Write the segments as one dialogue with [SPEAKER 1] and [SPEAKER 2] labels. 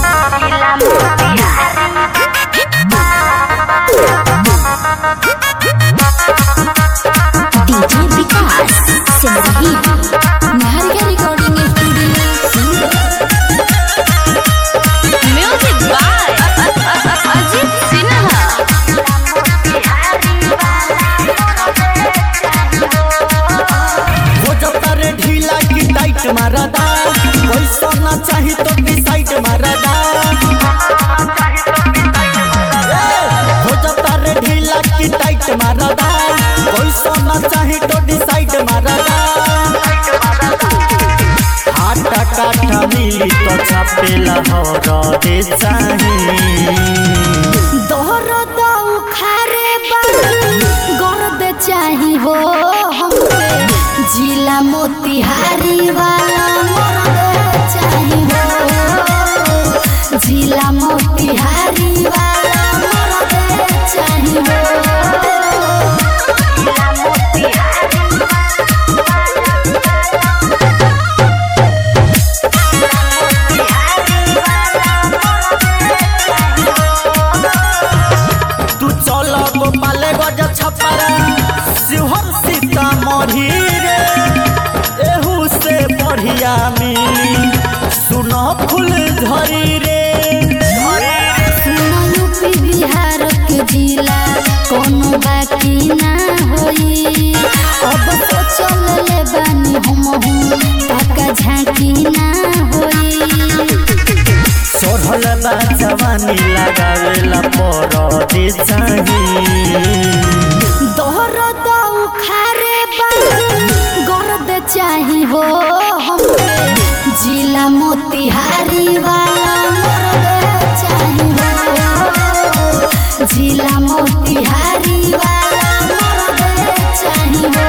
[SPEAKER 1] DJ Vikas Singh Niharika recording studio music by Ajit Sinha.
[SPEAKER 2] हो जाता रे ढीला की टाइट मारदा, पैसा ना चाही तो डिसाइड मारदा। हो जाता रे ढीला की टाइट मारदा, पैसा ना चाही तो डिसाइड मारदा। आटा काटा मिली तो छापेला हो रे चाही।
[SPEAKER 1] दोहर दाऊ खारे गर्द चाही हो हमके, जिला मोतिहारी वाला मर्द चाही हो, जिला मोतिहारी वाला मर्द चाही हो।
[SPEAKER 2] तू चल गोपाले गज छपरा शिवहर सीतामढ़ी रे, एहू से बढ़िया मिली सुनो फूल झरी रे।
[SPEAKER 1] यूपी बिहार के जिला कोनो बाकी ना होई, अब तो चलले बानी हम ताका झांकी ना होई।
[SPEAKER 2] सोहल बा जवानी लगावेला परदे चाही।
[SPEAKER 1] दोहर दाऊ खारे गर्द चाही हो हमके, जिला मोतिहारी वाला मर्द चाही हो, जिला मोतिहारी वाला मर्द चाही हो।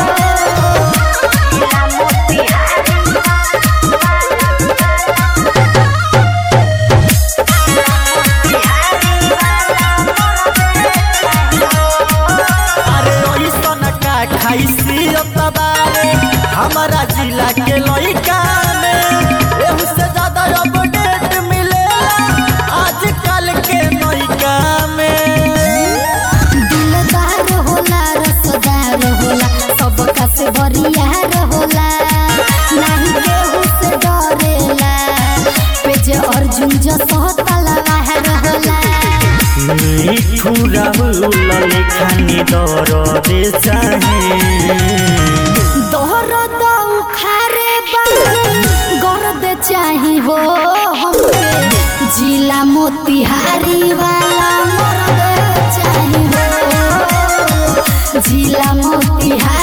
[SPEAKER 2] अरे ओइसन का खाइसी बारे हमारा जिला के लइका में, एहू से ज्यादा अपडेट मिलेला आजकल के लइका में।
[SPEAKER 1] दिलदार होला रसदार होला, सबका से बरियार होला, नाही केहू से डरेला, पेज अर्जुन जसो तलवार होला।
[SPEAKER 2] मिठू राहुल लेखानी दरदे चाही।
[SPEAKER 1] दोहर दाऊ खारे गर्द चाही हो हमके, जिला मोतिहारी वाला मर्द चाही हो, जिला मोतिहारी